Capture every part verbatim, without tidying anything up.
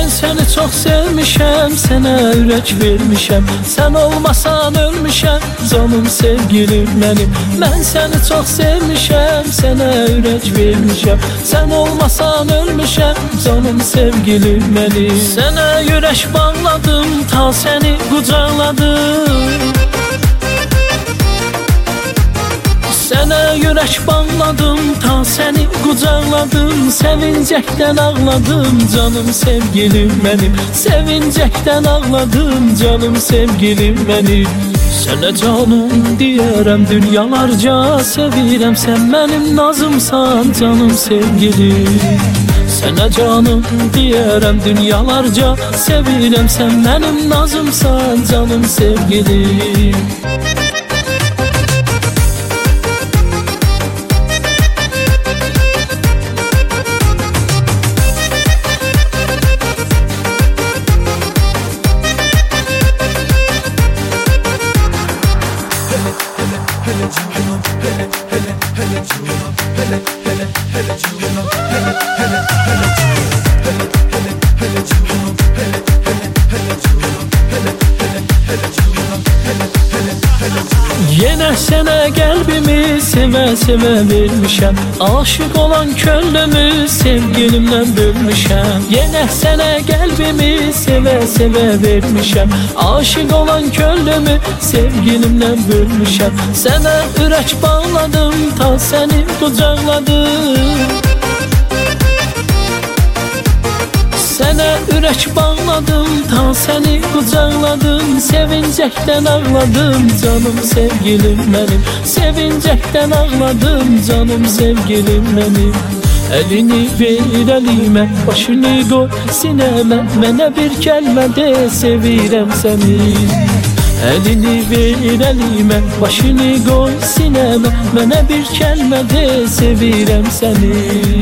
Mən səni çox sevmişəm, sənə ürək vermişəm. Sən olmasan ölmüşəm, canım sevgilim mənim. Mən səni çox sevmişəm, sənə ürək vermişəm. Sən olmasan ölmüşəm, canım sevgilim mənim. Sənə ürək bağladım, ta səni qucaqladım. Sənə ürək bağladım, ta səni qucaqladım. Sevincəkdən ağladım, canım sevgilim mənim. Sevincəkdən ağladım, canım sevgilim mənim. Sənə canım deyərəm, dünyalarca sevirəm. Sən mənim nazımsan, canım sevgilim. Sənə canım deyərəm, dünyalarca sevirəm. Sən mənim nazımsan, canım sevgilim. Yenə sənə qəlbimi sevə-sevə vermişəm. Aşık olan könlümü sevgilimlə bölmüşəm. Yenə sənə qəlbimi sevə-sevə vermişəm. Aşık olan könlümü sevgilimlə bölmüşəm. Sənə ürək bağladım, ta səni qucaqladım. Sənə ürək bağladım, ta səni qucaqladım. Sevincəkdən ağladım, canım sevgilim mənim. Sevincəkdən ağladım, canım sevgilim mənim. Əlini ver əlimə, başını qoy sinəmə. Mənə bir kəlmə de, sevirəm səni. Əlini ver əlimə, başını qoy sinəmə. Mənə bir kəlmə de, sevirəm səni.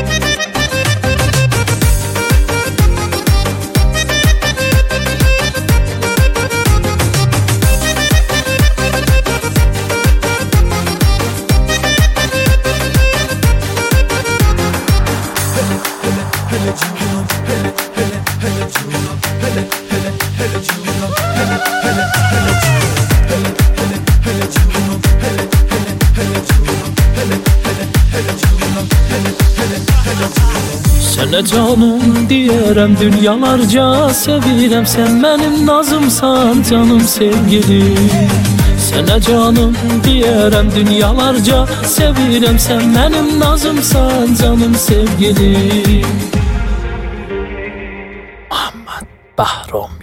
Sənə canım deyərəm, dünyalarca sevirəm. Sən mənim nazımsan, canım sevgilim. Sənə canım deyərəm, dünyalarca sevirəm. Sən mənim nazımsan, canım sevgilim. Muhammed Bahrom.